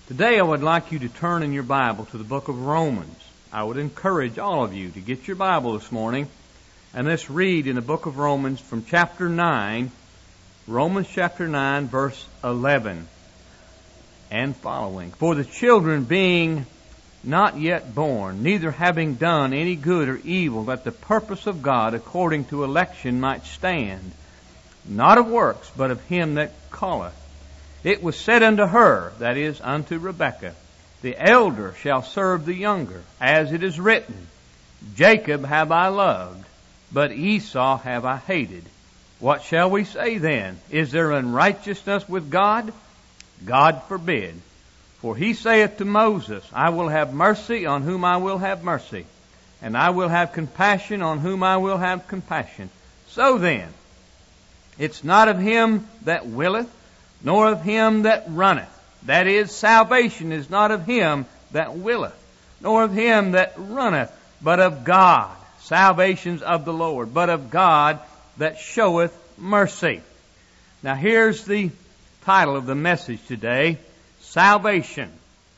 Today I would like you to turn in your Bible to the book of Romans. I would encourage all of you to get your Bible this morning and let's read in the book of Romans from chapter 9, Romans chapter 9, verse 11 and following. For the children being not yet born, neither having done any good or evil, that the purpose of God according to election might stand, not of works, but of him that calleth. It was said unto her, that is, unto Rebekah, the elder shall serve the younger, as it is written, Jacob have I loved, but Esau have I hated. What shall we say then? Is there unrighteousness with God? God forbid. For he saith to Moses, I will have mercy on whom I will have mercy, and I will have compassion on whom I will have compassion. So then, it's not of him that willeth, nor of him that runneth. That is, salvation is not of him that willeth, nor of him that runneth, but of God. Salvation's of the Lord, but of God that showeth mercy. Now here's the title of the message today. Salvation.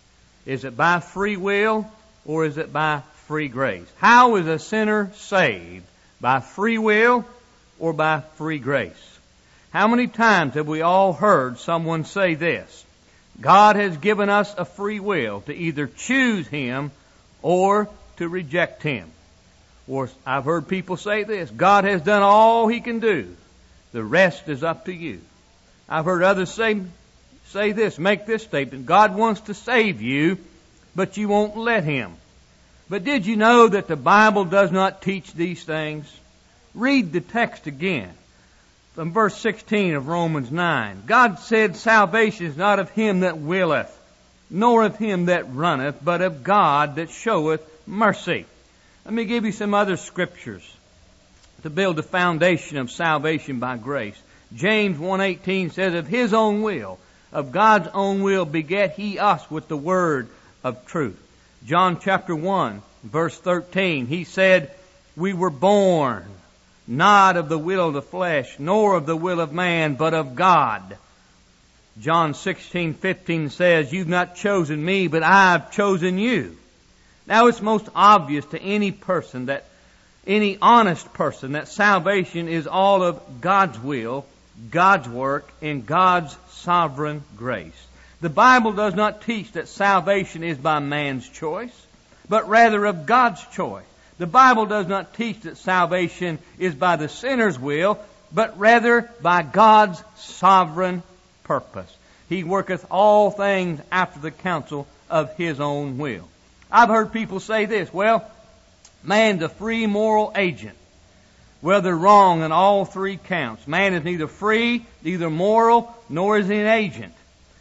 Is it by free will or is it by free grace? How is a sinner saved? By free will or by free grace? How many times have we all heard someone say this? God has given us a free will to either choose Him or to reject Him. Or I've heard people say this, God has done all He can do. The rest is up to you. I've heard others say this, make this statement, God wants to save you, but you won't let Him. But did you know that the Bible does not teach these things? Read the text again. From verse 16 of Romans 9. God said salvation is not of him that willeth, nor of him that runneth, but of God that showeth mercy. Let me give you some other scriptures to build the foundation of salvation by grace. James 1:18 says, of his own will, of God's own will beget he us with the word of truth. John chapter 1, verse 13, he said, we were born not of the will of the flesh, nor of the will of man, but of God. John 16:15 says, you've not chosen me, but I've chosen you. Now it's most obvious to any honest person, that salvation is all of God's will, God's work, and God's sovereign grace. The Bible does not teach that salvation is by man's choice, but rather of God's choice. The Bible does not teach that salvation is by the sinner's will, but rather by God's sovereign purpose. He worketh all things after the counsel of His own will. I've heard people say this, well, man's a free moral agent. Well, they're wrong on all three counts. Man is neither free, neither moral, nor is he an agent.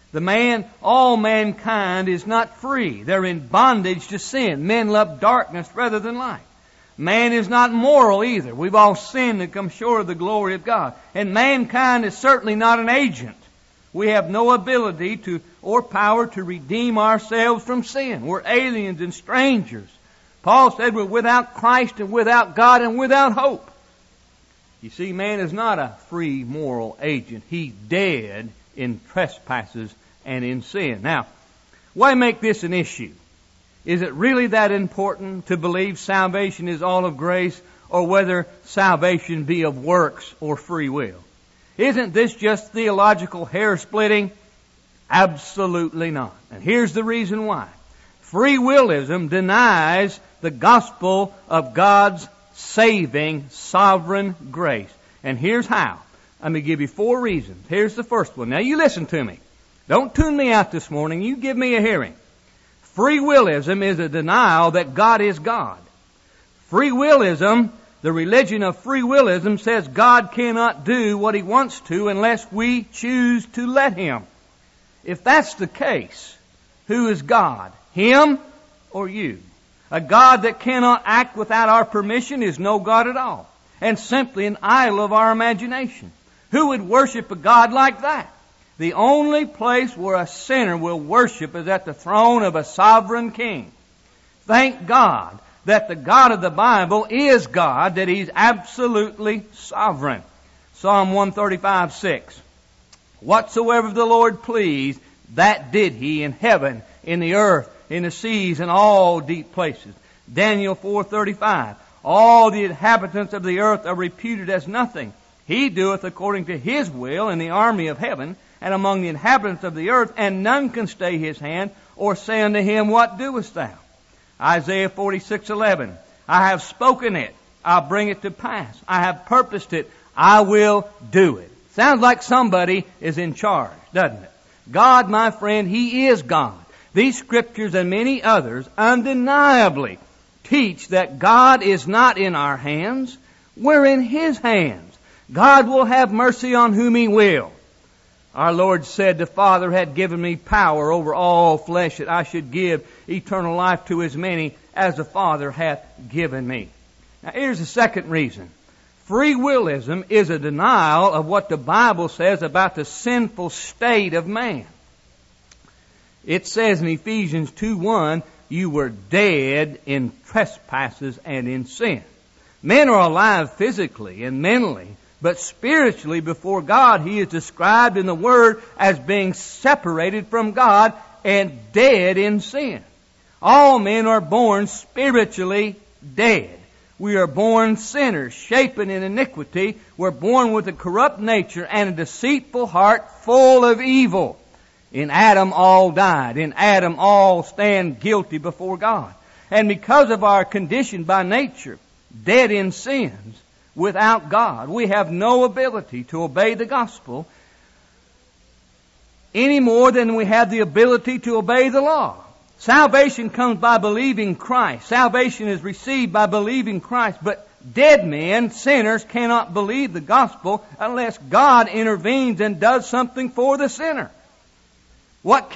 All mankind is not free. They're in bondage to sin. Men love darkness rather than light. Man is not moral either. We've all sinned and come short of the glory of God. And mankind is certainly not an agent. We have no ability or power to redeem ourselves from sin. We're aliens and strangers. Paul said we're without Christ and without God and without hope. You see, man is not a free moral agent. He's dead in trespasses and in sin. Now, why make this an issue? Is it really that important to believe salvation is all of grace, or whether salvation be of works or free will? Isn't this just theological hair splitting? Absolutely not. And here's the reason why. Free willism denies the gospel of God's saving sovereign grace. And here's how. Let me give you 4 reasons. Here's the first one. Now you listen to me. Don't tune me out this morning. You give me a hearing. Free willism is a denial that God is God. Free willism, the religion of free willism, says God cannot do what He wants to unless we choose to let Him. If that's the case, who is God? Him or you? A God that cannot act without our permission is no God at all, and simply an idol of our imagination. Who would worship a God like that? The only place where a sinner will worship is at the throne of a sovereign king. Thank God that the God of the Bible is God, that He's absolutely sovereign. Psalm 135:6. Whatsoever the Lord please, That did He in heaven, in the earth, in the seas, and all deep places. Daniel 4:35. All the inhabitants of the earth are reputed as nothing. He doeth according to His will in the army of heaven, and among the inhabitants of the earth, and none can stay His hand, or say unto Him, What doest thou? Isaiah 46:11. I have spoken it, I'll bring it to pass. I have purposed it, I will do it. Sounds like somebody is in charge, doesn't it? God, my friend, He is God. These scriptures and many others undeniably teach that God is not in our hands. We're in His hands. God will have mercy on whom He will. Our Lord said, The Father had given me power over all flesh, that I should give eternal life to as many as the Father hath given me. Now here's the second reason. Free willism is a denial of what the Bible says about the sinful state of man. It says in Ephesians 2:1, you were dead in trespasses and in sin. Men are alive physically and mentally, but spiritually before God, He is described in the Word as being separated from God and dead in sin. All men are born spiritually dead. We are born sinners, shapen in iniquity. We're born with a corrupt nature and a deceitful heart full of evil. In Adam all died. In Adam all stand guilty before God. And because of our condition by nature, dead in sins, without God, we have no ability to obey the gospel any more than we have the ability to obey the law. Salvation comes by believing Christ. Salvation is received by believing Christ. But dead men, sinners, cannot believe the gospel unless God intervenes and does something for the sinner. What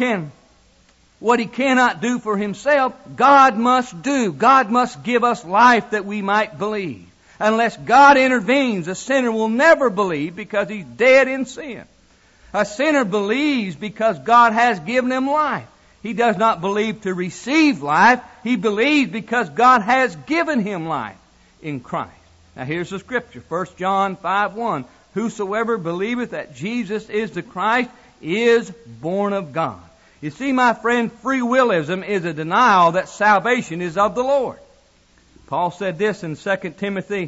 He cannot do for Himself, God must do. God must give us life that we might believe. Unless God intervenes, a sinner will never believe because he's dead in sin. A sinner believes because God has given him life. He does not believe to receive life. He believes because God has given him life in Christ. Now here's the scripture, 1 John 5:1. Whosoever believeth that Jesus is the Christ is born of God. You see, my friend, free willism is a denial that salvation is of the Lord. Paul said this in 2 Timothy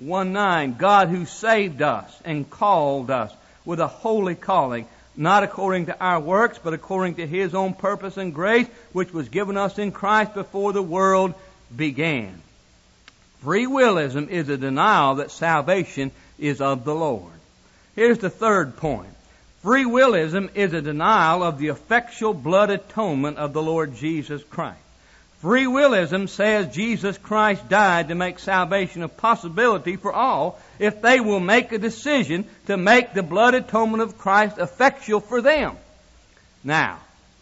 1:9, God who saved us and called us with a holy calling, not according to our works, but according to His own purpose and grace, which was given us in Christ before the world began. Free willism is a denial that salvation is of the Lord. Here's the third point. Free willism is a denial of the effectual blood atonement of the Lord Jesus Christ. Free willism says Jesus Christ died to make salvation a possibility for all if they will make a decision to make the blood atonement of Christ effectual for them. Now,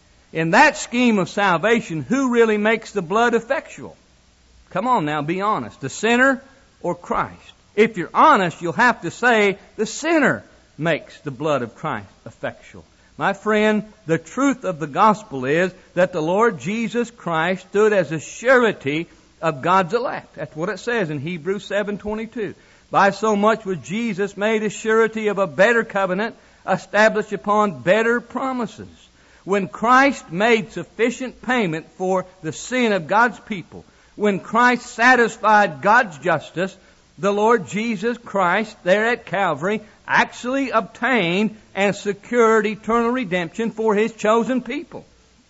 in that scheme of salvation, who really makes the blood effectual? Come on now, be honest. The sinner or Christ? If you're honest, you'll have to say the sinner makes the blood of Christ effectual. My friend, the truth of the gospel is that the Lord Jesus Christ stood as a surety of God's elect. That's what it says in Hebrews 7:22. By so much was Jesus made a surety of a better covenant, established upon better promises. When Christ made sufficient payment for the sin of God's people, when Christ satisfied God's justice, the Lord Jesus Christ there at Calvary actually obtained and secured eternal redemption for His chosen people.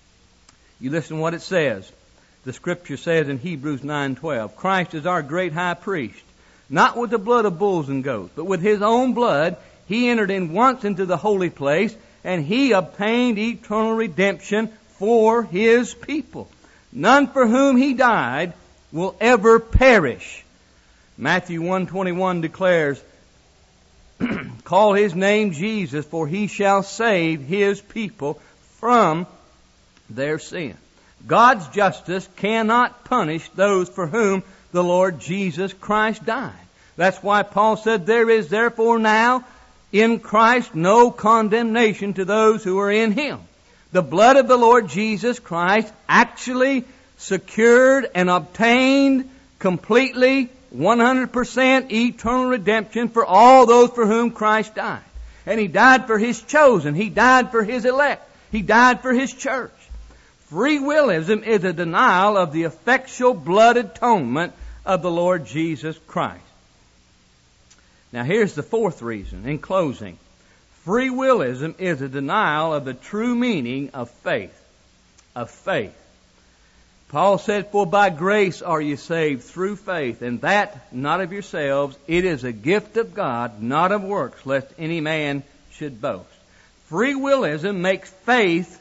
You listen to what it says. The Scripture says in Hebrews 9:12, Christ is our great high priest, not with the blood of bulls and goats, but with His own blood He entered in once into the holy place, and He obtained eternal redemption for His people. None for whom He died will ever perish. Matthew 1:21 declares, call His name Jesus, for He shall save His people from their sin. God's justice cannot punish those for whom the Lord Jesus Christ died. That's why Paul said, there is therefore now in Christ no condemnation to those who are in Him. The blood of the Lord Jesus Christ actually secured and obtained completely 100% eternal redemption for all those for whom Christ died. And He died for His chosen. He died for His elect. He died for His church. Free willism is a denial of the effectual blood atonement of the Lord Jesus Christ. Now here's the fourth reason, in closing. Free willism is a denial of the true meaning of faith. Of faith. Paul said, "For by grace are you saved through faith, and that not of yourselves. It is a gift of God, not of works, lest any man should boast." Free willism makes faith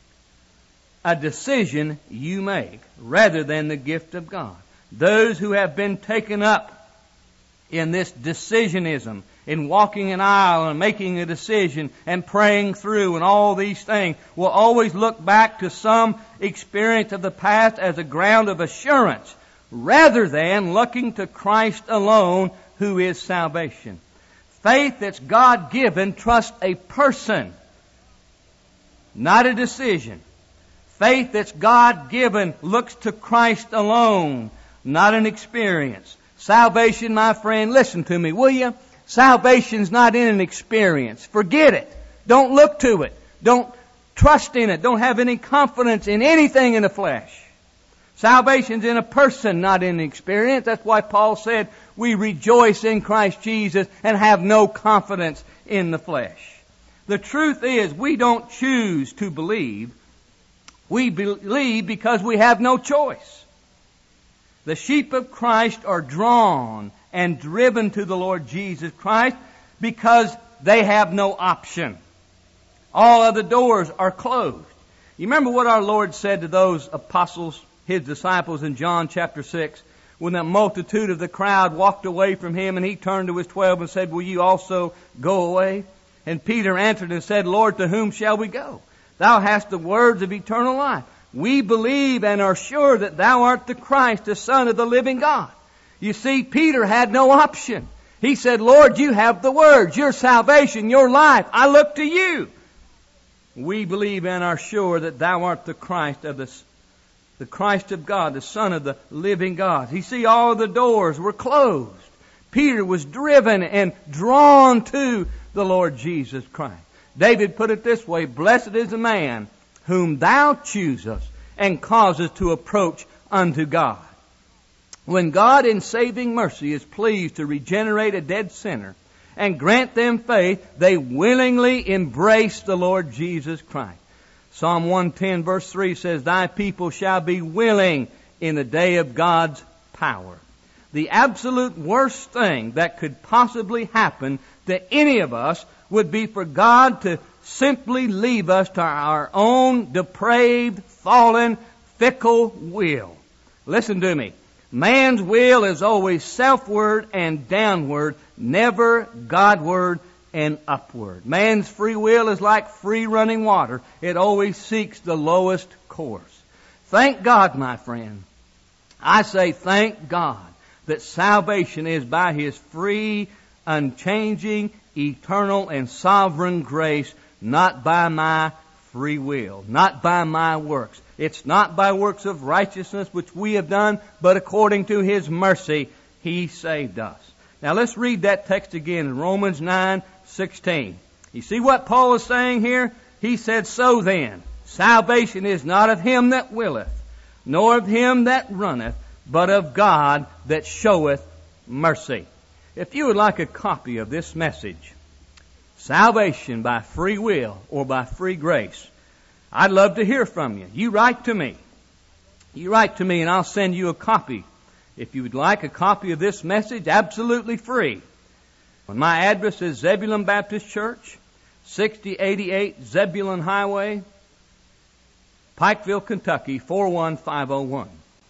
a decision you make, rather than the gift of God. Those who have been taken up in this decisionism, in walking an aisle and making a decision and praying through and all these things, will always look back to some experience of the past as a ground of assurance, rather than looking to Christ alone, who is salvation. Faith that's God-given trusts a person, not a decision. Faith that's God-given looks to Christ alone, not an experience. Salvation, my friend, listen to me, will you? Salvation's not in an experience. Forget it. Don't look to it. Don't trust in it. Don't have any confidence in anything in the flesh. Salvation's in a person, not in an experience. That's why Paul said we rejoice in Christ Jesus and have no confidence in the flesh. The truth is, we don't choose to believe. We believe because we have no choice. The sheep of Christ are drawn and driven to the Lord Jesus Christ because they have no option. All other doors are closed. You remember what our Lord said to those apostles, His disciples, in John chapter 6, when the multitude of the crowd walked away from Him, and He turned to His 12 and said, "Will you also go away?" And Peter answered and said, "Lord, to whom shall we go? Thou hast the words of eternal life. We believe and are sure that Thou art the Christ, the Son of the living God." You see, Peter had no option. He said, "Lord, You have the words, Your salvation, Your life. I look to You." We believe and are sure that Thou art the Christ the Christ of God, the Son of the living God. You see, all of the doors were closed. Peter was driven and drawn to the Lord Jesus Christ. David put it this way, "Blessed is the man whom Thou choosest and causest to approach unto God." When God in saving mercy is pleased to regenerate a dead sinner and grant them faith, they willingly embrace the Lord Jesus Christ. Psalm 110 verse 3 says, "Thy people shall be willing in the day of God's power." The absolute worst thing that could possibly happen to any of us would be for God to simply leave us to our own depraved, fallen, fickle will. Listen to me. Man's will is always selfward and downward, never Godward and upward. Man's free will is like free running water. It always seeks the lowest course. Thank God, my friend. I say thank God that salvation is by His free, unchanging, eternal, and sovereign grace, not by my free will, not by my works. It's not by works of righteousness which we have done, but according to His mercy, He saved us. Now let's read that text again in Romans 9:16. You see what Paul is saying here? He said, "So then, salvation is not of him that willeth, nor of him that runneth, but of God that showeth mercy." If you would like a copy of this message, Salvation by Free Will or by Free Grace, I'd love to hear from you. You write to me. You write to me and I'll send you a copy. If you would like a copy of this message, absolutely free. My address is Zebulon Baptist Church, 6088 Zebulon Highway, Pikeville, Kentucky, 41501.